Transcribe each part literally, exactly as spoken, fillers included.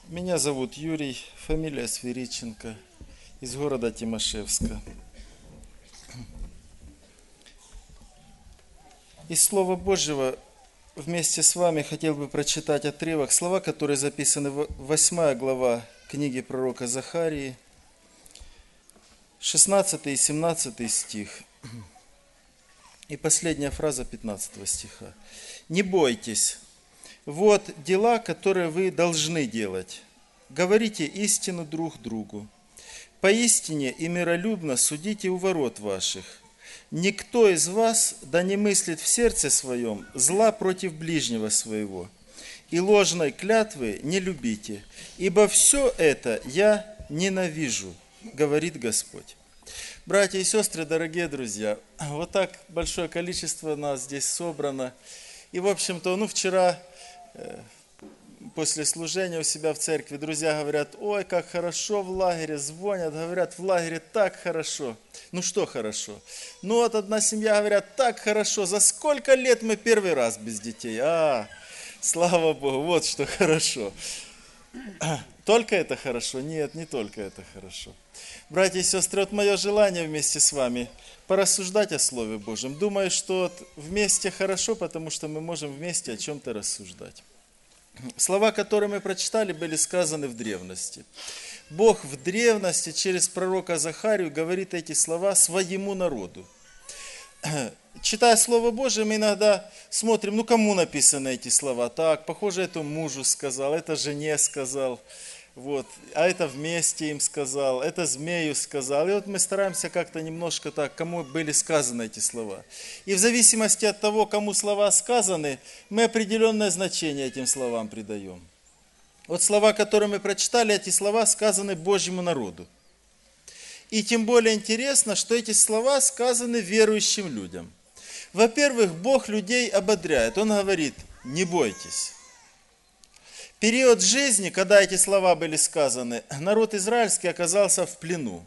Меня зовут Юрий, фамилия Свиридченко, из города Тимошевска. Из Слова Божьего вместе с вами хотел бы прочитать отрывок, слова, которые записаны в восьмая глава книги пророка Захарии, шестнадцатый и семнадцатый стих, и последняя фраза пятнадцатого стиха. «Не бойтесь, вот дела, которые вы должны делать. Говорите истину друг другу. Поистине и миролюбно судите у ворот ваших. Никто из вас да не мыслит в сердце своем зла против ближнего своего. И ложной клятвы не любите, ибо все это я ненавижу, говорит Господь». Братья и сестры, дорогие друзья, вот так большое количество нас здесь собрано. И, в общем-то, ну, вчера э, после служения у себя в церкви друзья говорят: ой, как хорошо в лагере, звонят, говорят, в лагере так хорошо. Ну, что хорошо? Ну, вот одна семья говорят, так хорошо, за сколько лет мы первый раз без детей? А, слава Богу, вот что хорошо. Только это хорошо? Нет, не только это хорошо. Братья и сестры, вот мое желание вместе с вами порассуждать о Слове Божьем. Думаю, что вот вместе хорошо, потому что мы можем вместе о чем-то рассуждать. Слова, которые мы прочитали, были сказаны в древности. Бог в древности через пророка Захарию говорит эти слова своему народу. Читая Слово Божие, мы иногда смотрим, ну кому написаны эти слова? Так, похоже, это мужу сказал, это жене сказал, вот, а это вместе им сказал, это змею сказал. И вот мы стараемся как-то немножко так, кому были сказаны эти слова. И в зависимости от того, кому слова сказаны, мы определенное значение этим словам придаем. Вот слова, которые мы прочитали, эти слова сказаны Божьему народу. И тем более интересно, что эти слова сказаны верующим людям. Во-первых, Бог людей ободряет. Он говорит: не бойтесь. Период жизни, когда эти слова были сказаны, народ израильский оказался в плену.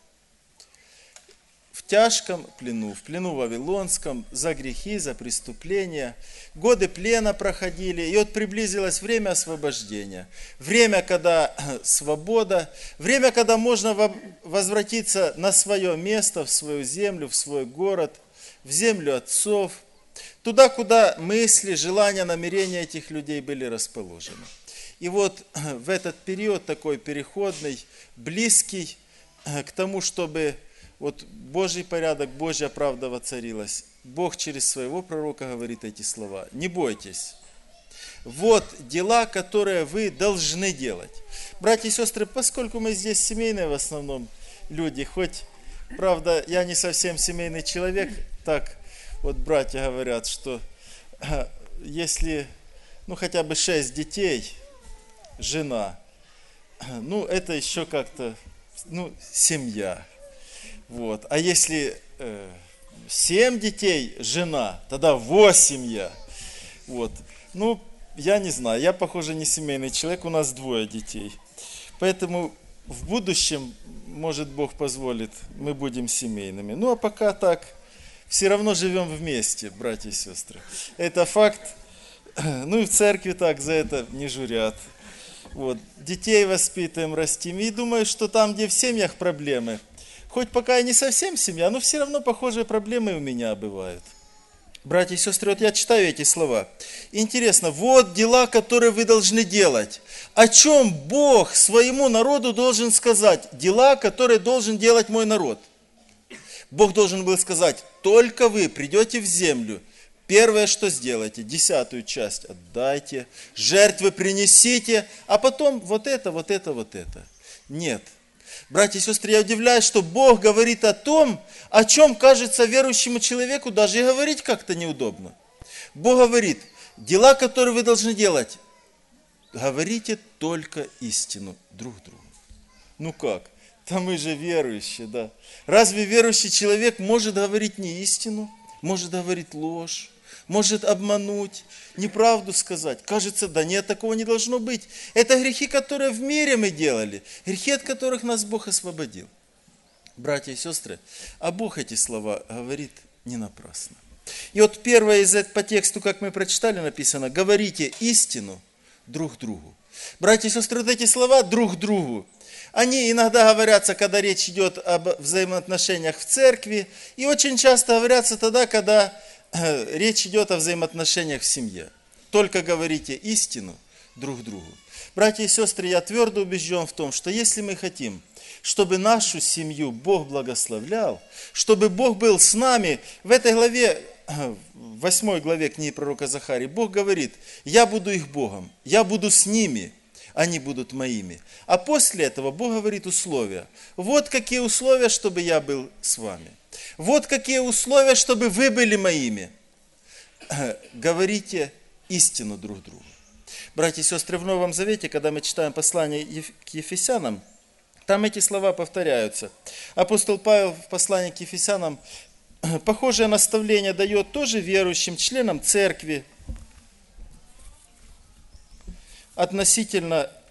В тяжком плену, в плену вавилонском, за грехи, за преступления. Годы плена проходили, и вот приблизилось время освобождения. Время, когда свобода, время, когда можно возвратиться на свое место, в свою землю, в свой город, в землю отцов, туда, куда мысли, желания, намерения этих людей были расположены. И вот в этот период такой переходный, близкий к тому, чтобы вот Божий порядок, Божья правда воцарилась, Бог через своего пророка говорит эти слова: не бойтесь. Вот дела, которые вы должны делать. Братья и сестры, поскольку мы здесь семейные в основном люди, хоть, правда, я не совсем семейный человек, так вот братья говорят, что если, ну, хотя бы шесть детей, жена, ну, это еще как-то, ну, семья. Вот. А если э, семь детей, жена, тогда восемь я. Вот. Ну, я не знаю, я, похоже, не семейный человек, у нас двое детей. Поэтому в будущем, может, Бог позволит, мы будем семейными. Ну, а пока так, все равно живем вместе, братья и сестры. Это факт. Ну, и в церкви так за это не журят. Вот. Детей воспитываем, растим. И думаю, что там, где в семьях проблемы, хоть пока и не совсем семья, но все равно похожие проблемы у меня бывают. Братья и сестры, вот я читаю эти слова. Интересно, вот дела, которые вы должны делать. О чем Бог своему народу должен сказать? Дела, которые должен делать мой народ. Бог должен был сказать: только вы придете в землю, первое, что сделаете, десятую часть отдайте, жертвы принесите, а потом вот это, вот это, вот это. Нет. Братья и сестры, я удивляюсь, что Бог говорит о том, о чем, кажется, верующему человеку даже и говорить как-то неудобно. Бог говорит: дела, которые вы должны делать, говорите только истину друг другу. Ну как? Да мы же верующие, да. Разве верующий человек может говорить не истину? Может говорить ложь? Может обмануть? Неправду сказать? Кажется, да нет, такого не должно быть. Это грехи, которые в мире мы делали. Грехи, от которых нас Бог освободил. Братья и сестры, а Бог эти слова говорит не напрасно. И вот первое из этого по тексту, как мы прочитали, написано: говорите истину друг другу. Братья и сестры, вот эти слова друг другу, они иногда говорятся, когда речь идет об взаимоотношениях в церкви, и очень часто говорятся тогда, когда э, речь идет о взаимоотношениях в семье. Только говорите истину друг другу. Братья и сестры, я твердо убежден в том, что если мы хотим, чтобы нашу семью Бог благословлял, чтобы Бог был с нами, в этой главе, в восьмой главе книги пророка Захарии, Бог говорит: я буду их Богом, я буду с ними, они будут моими. А после этого Бог говорит условия. Вот какие условия, чтобы я был с вами. Вот какие условия, чтобы вы были моими. Говорите истину друг другу. Братья и сестры, в Новом Завете, когда мы читаем послание к Ефесянам, там эти слова повторяются. Апостол Павел в послании к Ефесянам похожее наставление дает тоже верующим членам церкви относительно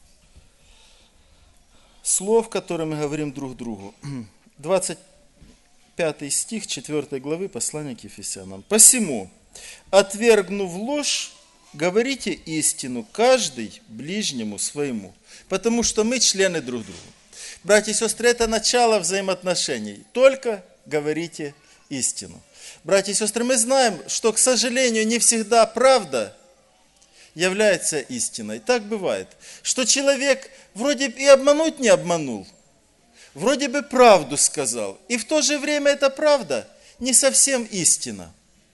слов, которые мы говорим друг другу. двадцать пятый стих четвёртой главы послания к Ефесянам. «Посему, отвергнув ложь, говорите истину, каждый ближнему своему, потому что мы члены друг друга». Братья и сестры, это начало взаимоотношений. Только говорите истину. Братья и сестры, мы знаем, что, к сожалению, не всегда правда является истиной. Так бывает, что человек вроде и обмануть не обманул, вроде бы правду сказал, и в то же время эта правда не совсем истина.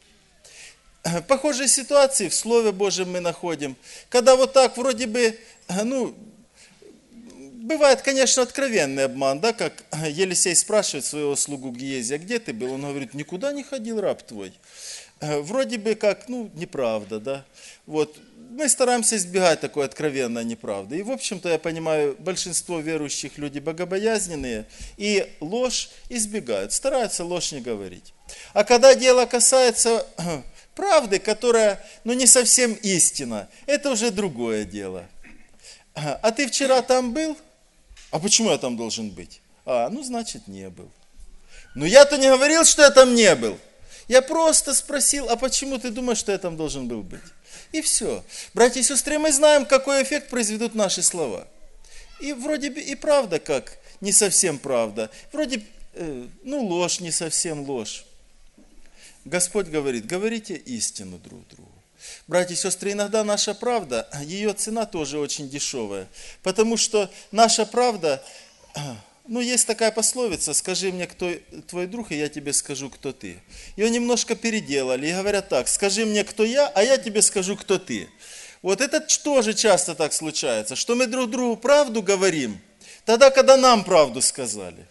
Похожие ситуации в Слове Божьем мы находим, когда вот так вроде бы, ну, бывает, конечно, откровенный обман, да, как Елисей спрашивает своего слугу Гиезия: где ты был? Он говорит: никуда не ходил, раб твой. Вроде бы как, ну, неправда, да. Вот, мы стараемся избегать такой откровенной неправды. И, в общем-то, я понимаю, большинство верующих люди богобоязненные и ложь избегают, стараются ложь не говорить. А когда дело касается правды, которая, ну, не совсем истина, это уже другое дело. А ты вчера там был? А почему я там должен быть? А, ну, значит, не был. Ну, я-то не говорил, что я там не был. Я просто спросил: а почему ты думаешь, что я там должен был быть? И все. Братья и сестры, мы знаем, какой эффект произведут наши слова. И вроде бы и правда как, не совсем правда. Вроде, э, ну, ложь, не совсем ложь. Господь говорит: говорите истину друг другу. Братья и сестры, иногда наша правда, ее цена тоже очень дешевая. Потому что наша правда, ну, есть такая пословица: скажи мне, кто твой друг, и я тебе скажу, кто ты. Ее немножко переделали и говорят так: скажи мне, кто я, а я тебе скажу, кто ты. Вот это тоже часто так случается, что мы друг другу правду говорим, тогда, когда нам правду сказали.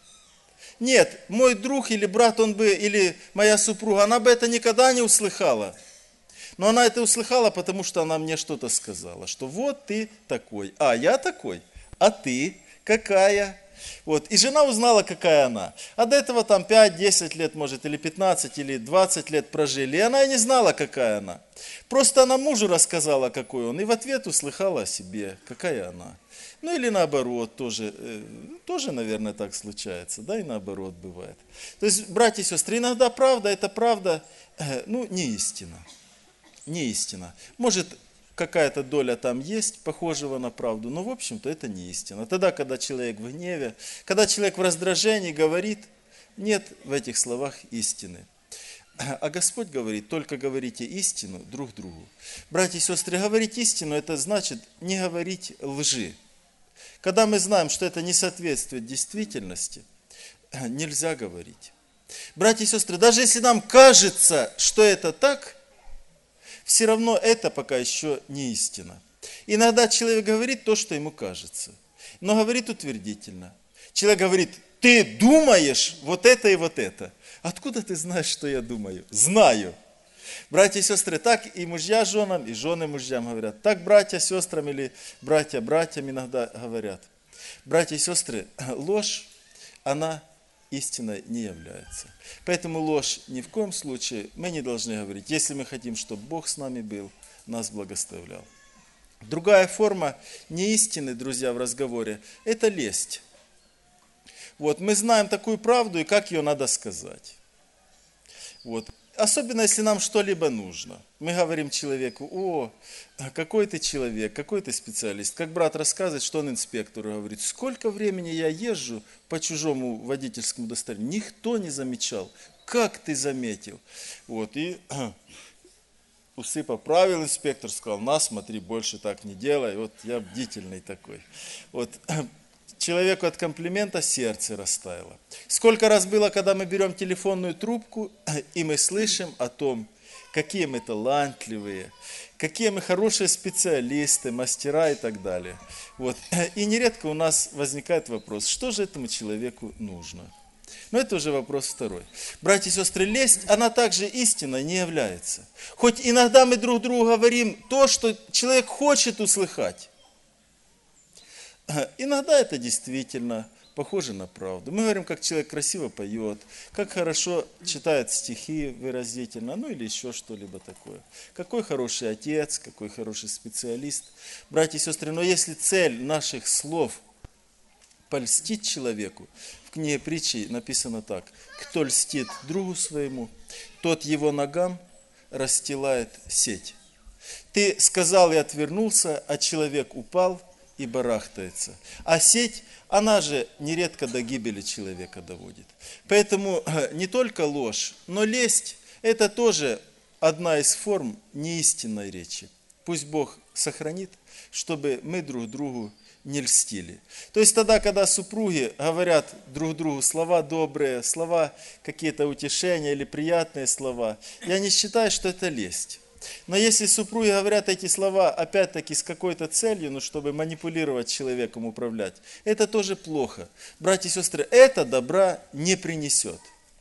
Нет, мой друг или брат, он бы, или моя супруга, она бы это никогда не услыхала. Но она это услыхала, потому что она мне что-то сказала, что вот ты такой, а я такой, а ты какая? Вот. И жена узнала, какая она. А до этого там пять-десять лет, может, или пятнадцать, или двадцать лет прожили, и она и не знала, какая она. Просто она мужу рассказала, какой он, и в ответ услыхала о себе, какая она. Ну или наоборот, тоже, э, тоже, наверное, так случается, да, и наоборот бывает. То есть, братья и сестры, иногда правда, это правда, э, ну, не истина. Не истина. Может, какая-то доля там есть, похожего на правду, но, в общем-то, это не истина. Тогда, когда человек в гневе, когда человек в раздражении говорит, нет в этих словах истины. А Господь говорит: только говорите истину друг другу. Братья и сестры, говорить истину, это значит не говорить лжи. Когда мы знаем, что это не соответствует действительности, нельзя говорить. Братья и сестры, даже если нам кажется, что это так, все равно это пока еще не истина. Иногда человек говорит то, что ему кажется, но говорит утвердительно. Человек говорит: ты думаешь вот это и вот это. Откуда ты знаешь, что я думаю? Знаю. Братья и сестры, так и мужья женам, и жены мужьям говорят. Так братья сестрам или братья братьям иногда говорят. Братья и сестры, ложь, она истиной не является. Поэтому ложь ни в коем случае мы не должны говорить, если мы хотим, чтобы Бог с нами был, нас благословлял. Другая форма неистины, друзья, в разговоре – это лесть. Вот, мы знаем такую правду и как ее надо сказать. Вот. особенно если нам что-либо нужно. Мы говорим человеку: о, какой ты человек, какой ты специалист. Как брат рассказывает, что он инспектору говорит: сколько времени я езжу по чужому водительскому удостоверению, никто не замечал. Как ты заметил? Вот, и усы поправил инспектор, сказал: на, смотри, больше так не делай. Вот я бдительный такой. Вот. Человеку от комплимента сердце растаяло. Сколько раз было, когда мы берем телефонную трубку, и мы слышим о том, какие мы талантливые, какие мы хорошие специалисты, мастера и так далее. Вот. И нередко у нас возникает вопрос: что же этому человеку нужно? Но это уже вопрос второй. Братья и сестры, лесть, она также истинной не является. Хоть иногда мы друг другу говорим то, что человек хочет услыхать. Иногда это действительно похоже на правду. Мы говорим, как человек красиво поет, как хорошо читает стихи выразительно, ну или еще что-либо такое. Какой хороший отец, какой хороший специалист. Братья и сестры, но если цель наших слов польстить человеку, в книге притчи написано так: кто льстит другу своему, тот его ногам расстилает сеть. Ты сказал и отвернулся, а человек упал и барахтается. А сеть, она же нередко до гибели человека доводит. Поэтому не только ложь, но лесть – это тоже одна из форм неистинной речи. Пусть Бог сохранит, чтобы мы друг другу не льстили. То есть тогда, когда супруги говорят друг другу слова добрые, слова какие-то утешения или приятные слова, я не считаю, что это лесть. Но если супруги говорят эти слова, опять-таки, с какой-то целью, ну, чтобы манипулировать человеком, управлять, это тоже плохо. Братья и сестры, это добра не принесет.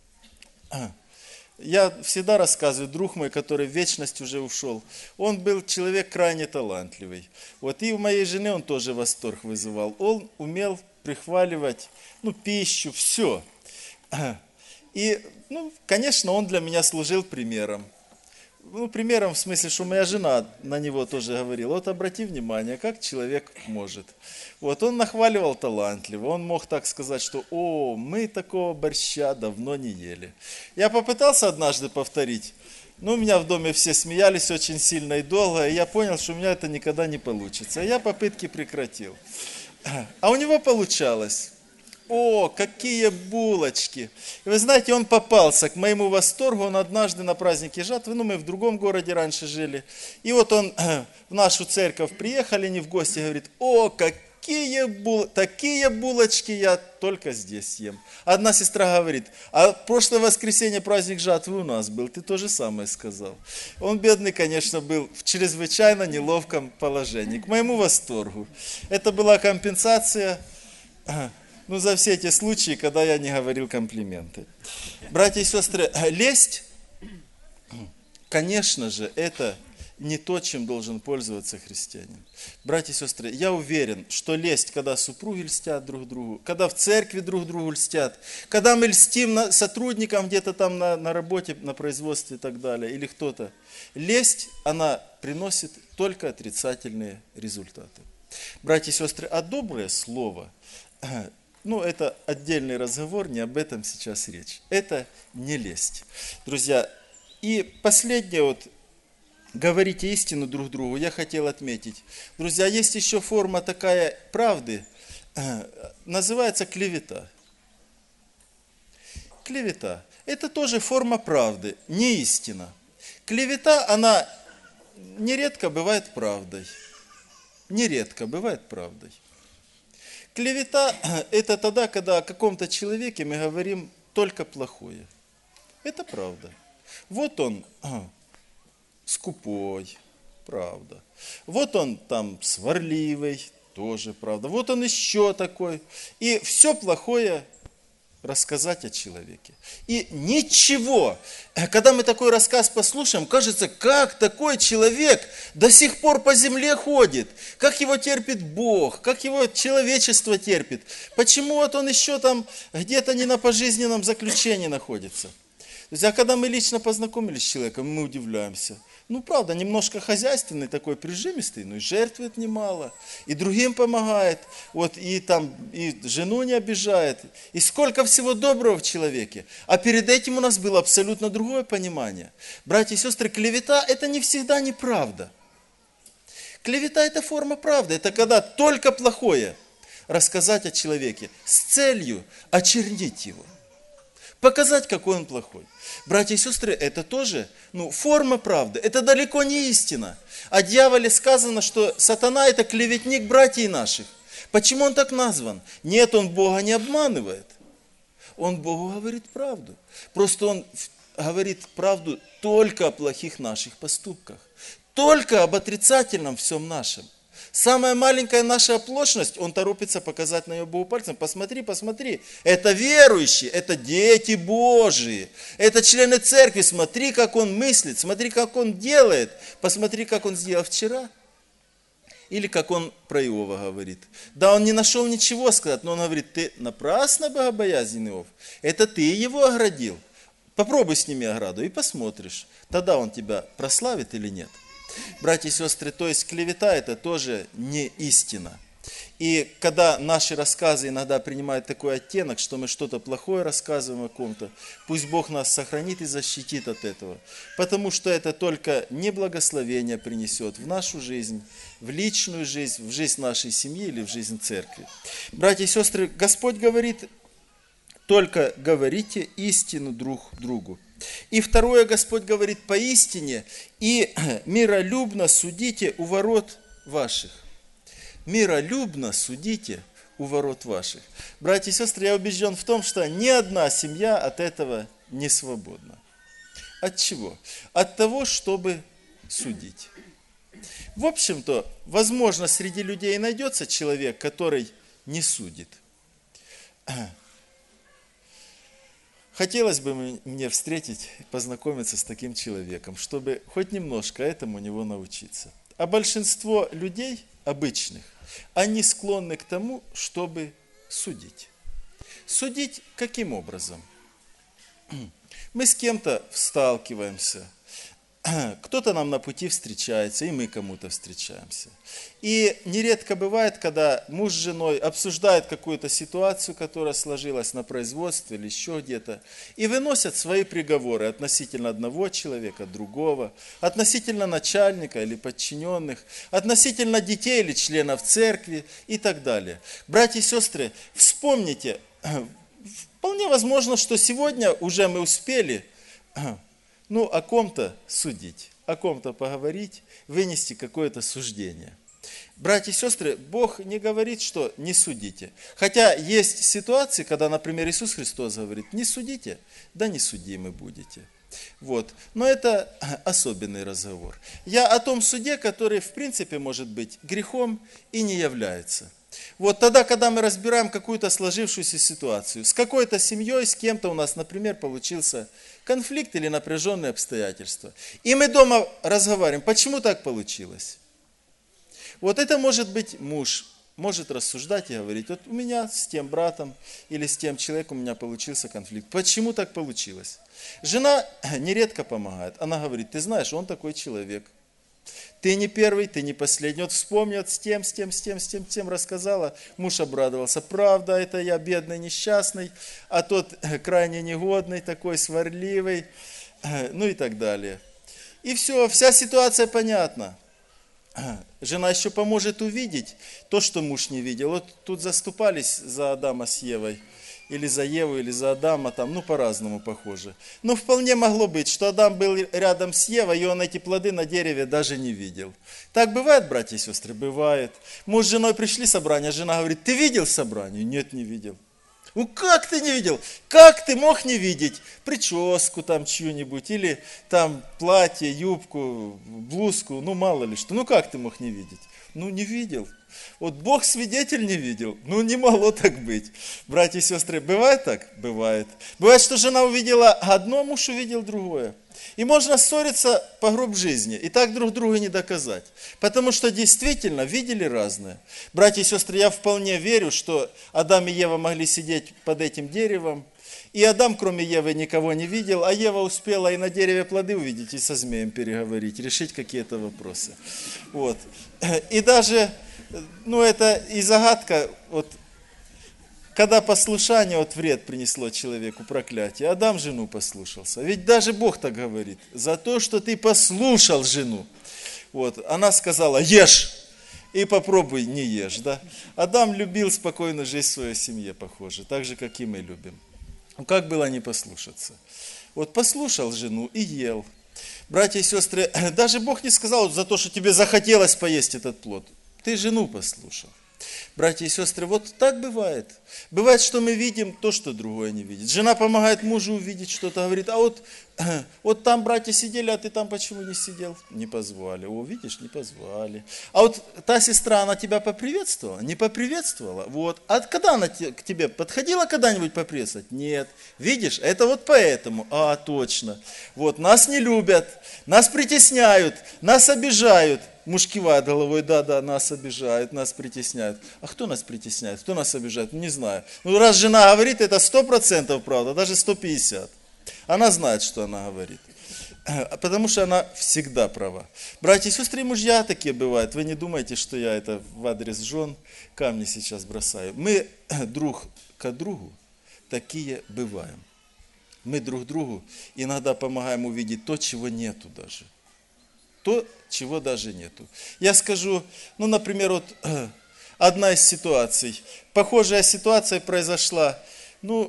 Я всегда рассказываю, друг мой, который в вечность уже ушел, он был человек крайне талантливый. Вот и у моей жены он тоже восторг вызывал. Он умел прихваливать, ну, пищу, все. И, ну, конечно, он для меня служил примером. Ну, примером в смысле, что моя жена на него тоже говорила: вот обрати внимание, как человек может. Вот он нахваливал талантливо, он мог так сказать, что: о, мы такого борща давно не ели. Я попытался однажды повторить, но у меня в доме все смеялись очень сильно и долго, и я понял, что у меня это никогда не получится. Я попытки прекратил. А у него получалось. О, какие булочки! И вы знаете, он попался к моему восторгу. Он однажды на празднике жатвы, ну мы в другом городе раньше жили, и вот он в нашу церковь приехали, не в гости, говорит: о, какие бул... такие булочки я только здесь съем. Одна сестра говорит: а прошлое воскресенье праздник жатвы у нас был, ты то же самое сказал. Он, бедный, конечно, был в чрезвычайно неловком положении, к моему восторгу. Это была компенсация, ну, за все эти случаи, когда я не говорил комплименты. Братья и сестры, лесть, конечно же, это не то, чем должен пользоваться христианин. Братья и сестры, я уверен, что лесть, когда супруги льстят друг другу, когда в церкви друг другу льстят, когда мы льстим сотрудникам где-то там на, на работе, на производстве и так далее, или кто-то, лесть, она приносит только отрицательные результаты. Братья и сестры, а доброе слово, ну, это отдельный разговор, не об этом сейчас речь. Это не лесть. Друзья, и последнее, вот, говорите истину друг другу, я хотел отметить. Друзья, есть еще форма такая правды, называется клевета. Клевета. Это тоже форма правды, не истина. Клевета, она нередко бывает правдой. Нередко бывает правдой. Клевета – это тогда, когда о каком-то человеке мы говорим только плохое. Это правда. Вот он скупой, правда. Вот он там сварливый, тоже правда. Вот он еще такой. И все плохое рассказать о человеке. И ничего. Когда мы такой рассказ послушаем, кажется, как такой человек до сих пор по земле ходит, как его терпит Бог, как его человечество терпит. Почему вот он еще там где-то не на пожизненном заключении находится? То есть, а когда мы лично познакомились с человеком, мы удивляемся. ну, правда, немножко хозяйственный такой, прижимистый, но и жертвует немало, и другим помогает, вот, и там, и жену не обижает, и сколько всего доброго в человеке. А перед этим у нас было абсолютно другое понимание. Братья и сестры, клевета – это не всегда неправда. Клевета – это форма правды, это когда только плохое рассказать о человеке с целью очернить его, показать, какой он плохой. Братья и сестры, это тоже, ну, форма правды, это далеко не истина. О дьяволе сказано, что сатана – это клеветник братьев наших. Почему он так назван? Нет, он Бога не обманывает. Он Богу говорит правду. Просто он говорит правду только о плохих наших поступках. Только об отрицательном всем нашем. Самая маленькая наша оплошность, он торопится показать на ее Богу пальцем. Посмотри, посмотри, это верующие, это дети Божии, это члены церкви. Смотри, как он мыслит, смотри, как он делает. Посмотри, как он сделал вчера. Или как он про Иова говорит. Да, он не нашел ничего сказать, но он говорит, ты напрасно богобоязненный Иов. Это ты его оградил. Попробуй сними ограду и посмотришь. Тогда он тебя прославит или нет. Братья и сестры, то есть клевета – это тоже не истина. И когда наши рассказы иногда принимают такой оттенок, что мы что-то плохое рассказываем о ком-то, пусть Бог нас сохранит и защитит от этого. Потому что это только неблагословение принесет в нашу жизнь, в личную жизнь, в жизнь нашей семьи или в жизнь церкви. Братья и сестры, Господь говорит, только говорите истину друг другу. И второе, Господь говорит, поистине и миролюбно судите у ворот ваших. Миролюбно судите у ворот ваших. Братья и сестры, я убежден в том, что ни одна семья от этого не свободна. От чего? От того, чтобы судить. В общем-то, возможно, среди людей найдется человек, который не судит. Хотелось бы мне встретить, познакомиться с таким человеком, чтобы хоть немножко этому у него научиться. А большинство людей, обычных, они склонны к тому, чтобы судить. Судить каким образом? Мы с кем-то сталкиваемся, кто-то нам на пути встречается, и мы кому-то встречаемся. И нередко бывает, когда муж с женой обсуждают какую-то ситуацию, которая сложилась на производстве или еще где-то, и выносят свои приговоры относительно одного человека, другого, относительно начальника или подчиненных, относительно детей или членов церкви и так далее. Братья и сестры, вспомните, вполне возможно, что сегодня уже мы успели ну, о ком-то судить, о ком-то поговорить, вынести какое-то суждение. Братья и сестры, Бог не говорит, что не судите. Хотя есть ситуации, когда, например, Иисус Христос говорит, не судите, да не судимы будете. Вот. Но это особенный разговор. Я о том суде, который, в принципе, может быть грехом и не является. Вот тогда, когда мы разбираем какую-то сложившуюся ситуацию, с какой-то семьей, с кем-то у нас, например, получился конфликт или напряженные обстоятельства, и мы дома разговариваем, почему так получилось? Вот это может быть муж, может рассуждать и говорить, вот у меня с тем братом или с тем человеком у меня получился конфликт. Почему так получилось? Жена нередко помогает, она говорит, ты знаешь, он такой человек. Ты не первый, ты не последний. Вот вспомни, вот с тем, с тем, с тем, с тем, с тем рассказала. Муж обрадовался. Правда, это я бедный, несчастный, а тот крайне негодный, такой сварливый, ну и так далее. И все, вся ситуация понятна. Жена еще поможет увидеть то, что муж не видел. Вот тут заступались за Адама с Евой. Или за Еву, или за Адама, там, ну, по-разному похоже. Но вполне могло быть, что Адам был рядом с Евой, и он эти плоды на дереве даже не видел. Так бывает, братья и сестры? Бывает. Муж с женой пришли в собрание, жена говорит, ты видел собрание? Нет, не видел. Ну, как ты не видел? Как ты мог не видеть прическу там чью-нибудь, или там платье, юбку, блузку, ну, мало ли что. Ну, как ты мог не видеть? Ну, не видел. Вот Бог свидетель не видел. Ну, не могло так быть. Братья и сестры, бывает так? Бывает. Бывает, что жена увидела одно, муж увидел другое. И можно ссориться по гроб жизни, и так друг друга не доказать. Потому что действительно видели разное. Братья и сестры, я вполне верю, что Адам и Ева могли сидеть под этим деревом, и Адам, кроме Евы, никого не видел, а Ева успела и на дереве плоды увидеть, и со змеем переговорить, решить какие-то вопросы. Вот. И даже, ну это и загадка, вот, когда послушание от вред принесло человеку проклятие, Адам жену послушался. Ведь даже Бог так говорит, за то, что ты послушал жену. Вот, она сказала, ешь, и попробуй не ешь. Да? Адам любил спокойно жить в своей семье, похоже, так же, как и мы любим. Ну, как было не послушаться? Вот послушал жену и ел. Братья и сестры, даже Бог не сказал за то, что тебе захотелось поесть этот плод. Ты жену послушал. Братья и сестры, вот так бывает. Бывает, что мы видим то, что другое не видит. Жена помогает мужу увидеть что-то, говорит, а вот, вот там братья сидели, а ты там почему не сидел? Не позвали. О, видишь, не позвали. А вот та сестра, она тебя поприветствовала? Не поприветствовала. Вот. А когда она к тебе подходила когда-нибудь поприветствовать? Нет. Видишь, это вот поэтому. А, точно. Вот, нас не любят, нас притесняют, нас обижают. Муж кивает головой, да, да, нас обижают, нас притесняют. А кто нас притесняет? Кто нас обижает? Не знаю. Ну, раз жена говорит, это сто процентов правда, даже сто пятьдесят. Она знает, что она говорит. Потому что она всегда права. Братья и сестры и мужья такие бывают. Вы не думайте, что я это в адрес жен камни сейчас бросаю. Мы друг к другу такие бываем. Мы друг другу иногда помогаем увидеть то, чего нету даже. То, чего даже нету. Я скажу, ну, например, вот одна из ситуаций. Похожая ситуация произошла. Ну,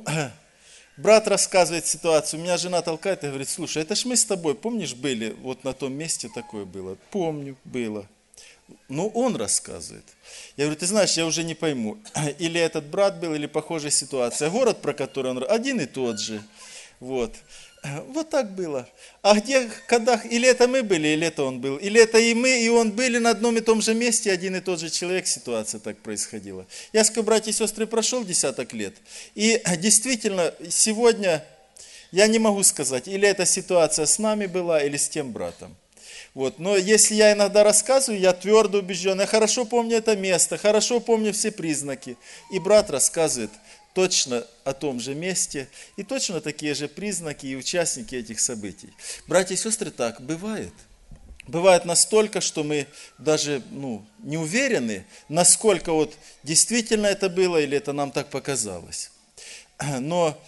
брат рассказывает ситуацию. Меня жена толкает и говорит, слушай, это ж мы с тобой, помнишь, были, вот на том месте такое было? Помню, было. Ну, он рассказывает. Я говорю, ты знаешь, я уже не пойму, или этот брат был, или похожая ситуация. Город, про который он, один и тот же. Вот. Вот так было. А где, когда, или это мы были, или это он был, или это и мы, и он были на одном и том же месте, один и тот же человек, ситуация так происходила. Я скажу, братья и сестры, прошел десяток лет, и действительно, сегодня я не могу сказать, или эта ситуация с нами была, или с тем братом. Вот. Но если я иногда рассказываю, я твердо убежден, я хорошо помню это место, хорошо помню все признаки, и брат рассказывает точно о том же месте, и точно такие же признаки и участники этих событий. Братья и сестры, так бывает. Бывает настолько, что мы даже ну, не уверены, насколько вот действительно это было, или это нам так показалось. Но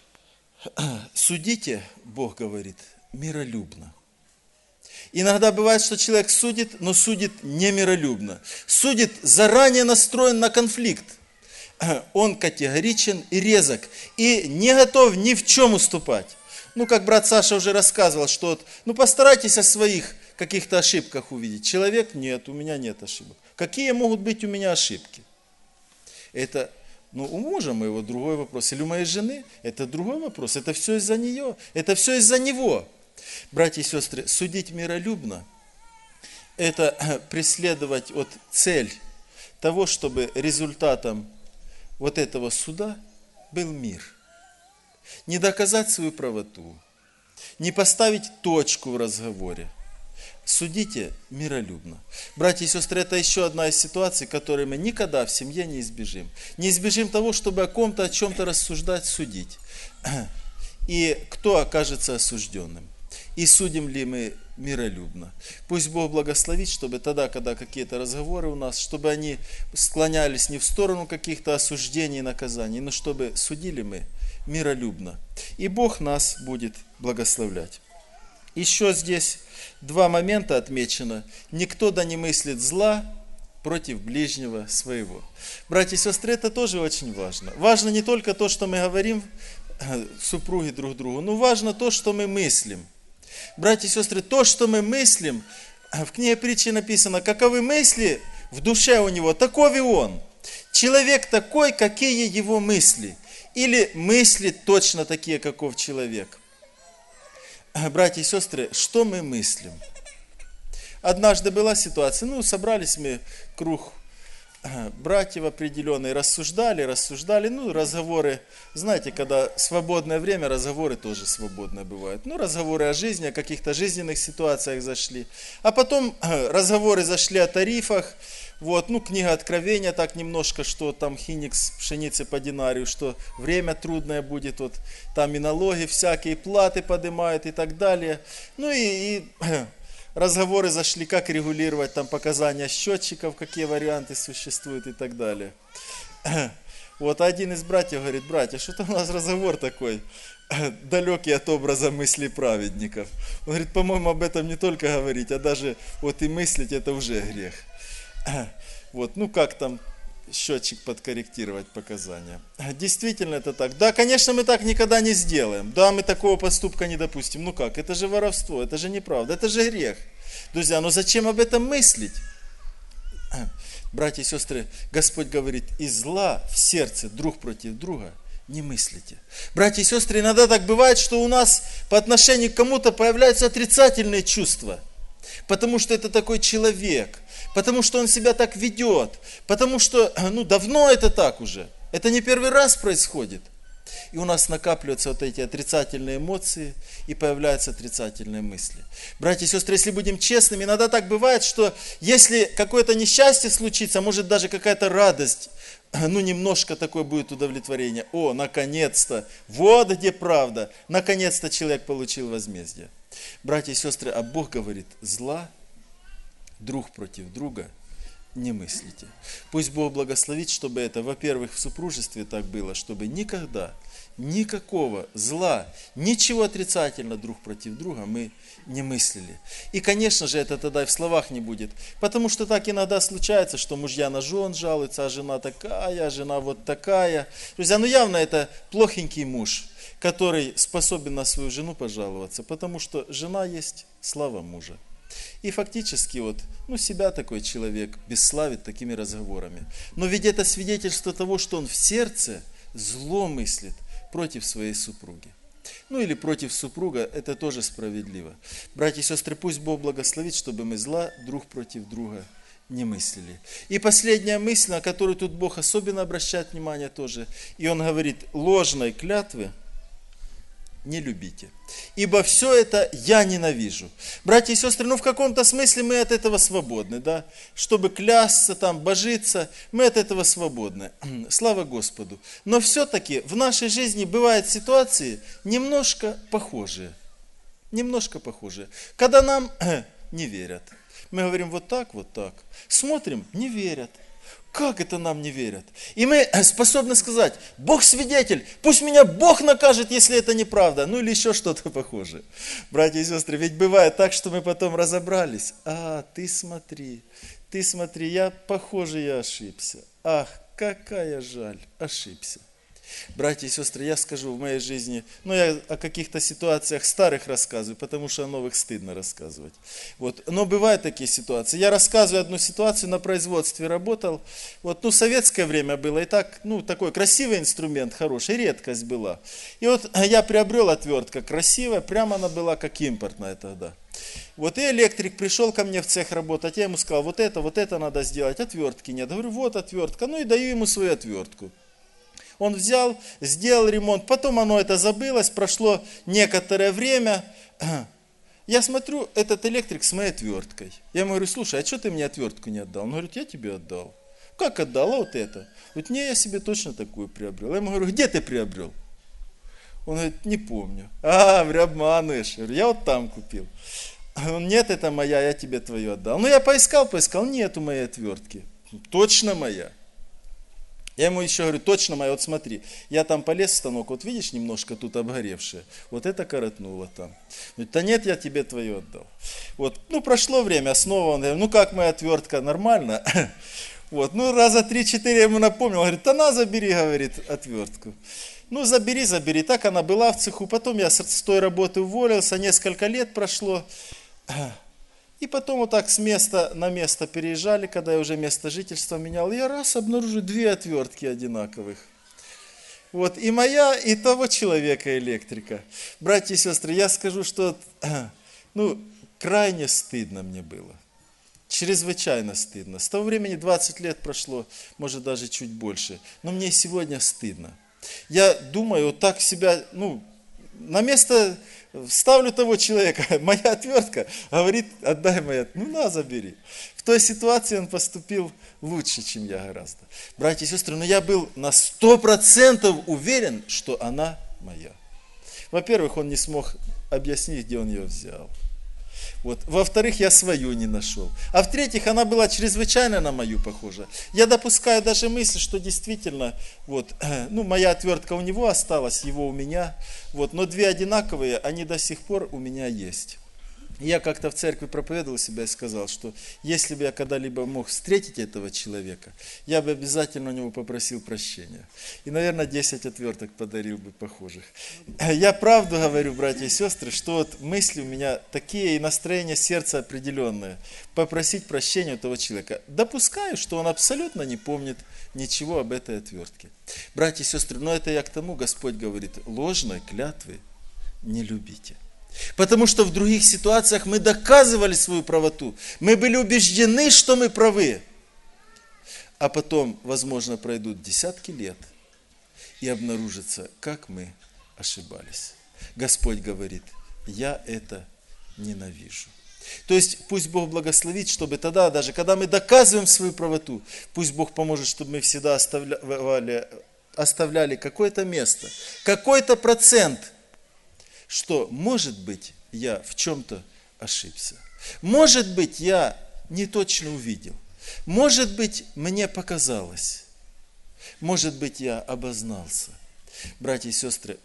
судите, Бог говорит, миролюбно. Иногда бывает, что человек судит, но судит не миролюбно. Судит, заранее настроен на конфликт. Он категоричен и резок, и не готов ни в чем уступать. Ну, как брат Саша уже рассказывал, что вот, ну, постарайтесь о своих каких-то ошибках увидеть. Человек, нет, у меня нет ошибок. Какие могут быть у меня ошибки? Это, ну, у мужа моего другой вопрос, или у моей жены, это другой вопрос, это все из-за нее, это все из-за него. Братья и сестры, судить миролюбно, это преследовать вот цель того, чтобы результатом вот этого суда был мир. Не доказать свою правоту, не поставить точку в разговоре. Судите миролюбно. Братья и сестры, это еще одна из ситуаций, которой мы никогда в семье не избежим. Не избежим того, чтобы о ком-то, о чем-то рассуждать, судить. И кто окажется осужденным? И судим ли мы миролюбно? Пусть Бог благословит, чтобы тогда, когда какие-то разговоры у нас, чтобы они склонялись не в сторону каких-то осуждений и наказаний, но чтобы судили мы миролюбно. И Бог нас будет благословлять. Еще здесь два момента отмечено. Никто да не мыслит зла против ближнего своего. Братья и сестры, это тоже очень важно. Важно не только то, что мы говорим супруги друг другу, но важно то, что мы мыслим. Братья и сестры, то, что мы мыслим, в книге притчи написано, каковы мысли в душе у него, таков и он. Человек такой, какие его мысли. Или мысли точно такие, каков человек. Братья и сестры, что мы мыслим? Однажды была ситуация, ну, собрались мы, круг братьев определенные рассуждали, рассуждали, ну, разговоры, знаете, когда свободное время, разговоры тоже свободно бывают. Ну, разговоры о жизни, о каких-то жизненных ситуациях зашли. А потом разговоры зашли о тарифах, вот, ну, книга Откровения так немножко, что там хиникс пшеницы по динарию, что время трудное будет, вот, там и налоги всякие, платы поднимают и так далее. Ну, и... и разговоры зашли, как регулировать там показания счетчиков, какие варианты существуют и так далее. Вот один из братьев говорит: братья, что-то у нас разговор такой, далекий от образа мыслей праведников. Он говорит: по-моему, об этом не только говорить, а даже вот и мыслить, это уже грех. Вот, ну как там счетчик подкорректировать показания. Действительно это так. Да, конечно, мы так никогда не сделаем. Да, мы такого поступка не допустим. Ну как, это же воровство, это же неправда, это же грех. Друзья, ну зачем об этом мыслить? Братья и сестры, Господь говорит: из зла в сердце друг против друга не мыслите. Братья и сестры, иногда так бывает, что у нас по отношению к кому-то появляются отрицательные чувства. Потому что это такой человек, потому что он себя так ведет, потому что, ну, давно это так уже, это не первый раз происходит. И у нас накапливаются вот эти отрицательные эмоции, и появляются отрицательные мысли. Братья и сестры, если будем честными, иногда так бывает, что если какое-то несчастье случится, может даже какая-то радость, ну немножко такое будет удовлетворение. О, наконец-то, вот где правда, наконец-то человек получил возмездие. Братья и сестры, а Бог говорит: зла друг против друга не мыслите. Пусть Бог благословит, чтобы это, во-первых, в супружестве так было, чтобы никогда, никакого зла, ничего отрицательного друг против друга мы не мыслили. И, конечно же, это тогда и в словах не будет. Потому что так иногда случается, что мужья на жен жалуются, а жена такая, а жена вот такая. Друзья, ну явно это плохенький муж, который способен на свою жену пожаловаться, потому что жена есть слава мужа. И фактически вот, ну, себя такой человек бесславит такими разговорами. Но ведь это свидетельство того, что он в сердце зло мыслит против своей супруги. Ну или против супруга, это тоже справедливо. Братья и сестры, пусть Бог благословит, чтобы мы зла друг против друга не мыслили. И последняя мысль, на которую тут Бог особенно обращает внимание тоже. И Он говорит: ложной клятвы не любите, ибо все это я ненавижу. Братья и сестры, ну в каком-то смысле мы от этого свободны, да? Чтобы клясться, там, божиться, мы от этого свободны. Слава Господу. Но все-таки в нашей жизни бывают ситуации немножко похожие. Немножко похожие. Когда нам не верят. Мы говорим вот так, вот так. Смотрим, не верят. Как это нам не верят? И мы способны сказать: Бог свидетель, пусть меня Бог накажет, если это неправда. Ну или еще что-то похожее. Братья и сестры, ведь бывает так, что мы потом разобрались. А, ты смотри, ты смотри, я, похоже, я ошибся. Ах, какая жаль, ошибся. Братья и сестры, я скажу в моей жизни, ну я о каких-то ситуациях старых рассказываю, потому что о новых стыдно рассказывать. Вот. Но бывают такие ситуации. Я рассказываю одну ситуацию, на производстве работал. Вот, ну, советское время было, и так, ну, такой красивый инструмент, хороший, редкость была. И вот я приобрел отвертка красивая, прямо она была как импортная тогда. Вот и электрик пришел ко мне в цех работать, я ему сказал: вот это, вот это надо сделать, отвертки нет. Говорю: вот отвертка, ну и даю ему свою отвертку. Он взял, сделал ремонт, потом оно это забылось, прошло некоторое время. Я смотрю, этот электрик с моей отверткой. Я ему говорю: слушай, а что ты мне отвертку не отдал? Он говорит: я тебе отдал. Как отдал? А вот это. Говорит: не, я себе точно такую приобрел. Я ему говорю: где ты приобрел? Он говорит: не помню. А, вряд обманываешь. Я говорю: я вот там купил. Он: нет, это моя, я тебе твою отдал. Ну я поискал, поискал, нету моей отвертки. Точно моя. Я ему еще говорю: точно моя, вот смотри, я там полез в станок, вот видишь, немножко тут обгоревшее, вот это коротнуло там. Говорит: да нет, я тебе твою отдал. Вот, ну прошло время, снова он говорит: ну как моя отвертка, нормально? Вот, ну раза три-четыре я ему напомнил, он говорит: да на, забери, говорит, отвертку. Ну забери, забери, так она была в цеху, потом я с той работы уволился, несколько лет прошло. И потом вот так с места на место переезжали, когда я уже место жительства менял, я раз обнаружу две отвертки одинаковых. Вот, и моя, и того человека электрика. Братья и сестры, я скажу, что, ну, крайне стыдно мне было. Чрезвычайно стыдно. С того времени двадцать лет прошло, может даже чуть больше. Но мне сегодня стыдно. Я думаю, вот так себя, ну, на место ставлю того человека. Моя отвертка говорит, отдай моя, ну на, забери. В той ситуации он поступил лучше, чем я гораздо. Братья и сестры, но я был на сто процентов уверен, что она моя. Во-первых, он не смог объяснить, где он ее взял. Вот. Во-вторых, я свою не нашел. А в-третьих, она была чрезвычайно на мою похожа. Я допускаю даже мысль, что действительно, вот, ну, моя отвертка у него осталась, его у меня. Вот, но две одинаковые, они до сих пор у меня есть. Я как-то в церкви проповедовал себя и сказал, что если бы я когда-либо мог встретить этого человека, я бы обязательно у него попросил прощения. И, наверное, десять отверток подарил бы похожих. Я правду говорю, братья и сестры, что вот мысли у меня такие и настроение сердца определенное. Попросить прощения у того человека. Допускаю, что он абсолютно не помнит ничего об этой отвертке. Братья и сестры, но это я к тому, Господь говорит, ложной клятвы не любите. Потому что в других ситуациях мы доказывали свою правоту. Мы были убеждены, что мы правы. А потом, возможно, пройдут десятки лет и обнаружится, как мы ошибались. Господь говорит, я это ненавижу. То есть, пусть Бог благословит, чтобы тогда, даже когда мы доказываем свою правоту, пусть Бог поможет, чтобы мы всегда оставляли, оставляли какое-то место, какой-то процент, что, может быть, я в чем-то ошибся. Может быть, я не точно увидел. Может быть, мне показалось. Может быть, я обознался. Братья и сестры,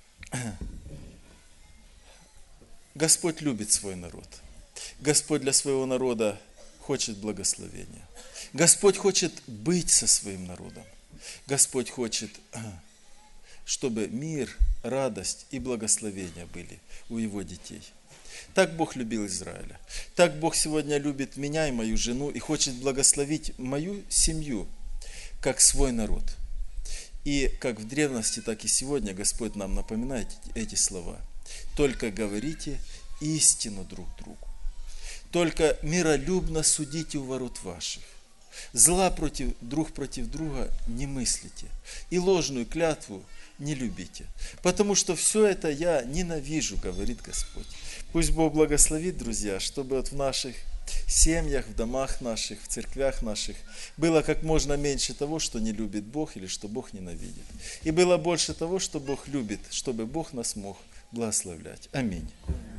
Господь любит свой народ. Господь для своего народа хочет благословения. Господь хочет быть со своим народом. Господь хочет, чтобы мир, радость и благословения были у его детей. Так Бог любил Израиля. Так Бог сегодня любит меня и мою жену и хочет благословить мою семью, как свой народ. И как в древности, так и сегодня Господь нам напоминает эти слова. Только говорите истину друг другу. Только миролюбно судите у ворот ваших. Зла против, друг против друга не мыслите. И ложную клятву не любите. Потому что все это я ненавижу, говорит Господь. Пусть Бог благословит, друзья, чтобы вот в наших семьях, в домах наших, в церквях наших было как можно меньше того, что не любит Бог или что Бог ненавидит. И было больше того, что Бог любит, чтобы Бог нас мог благословлять. Аминь.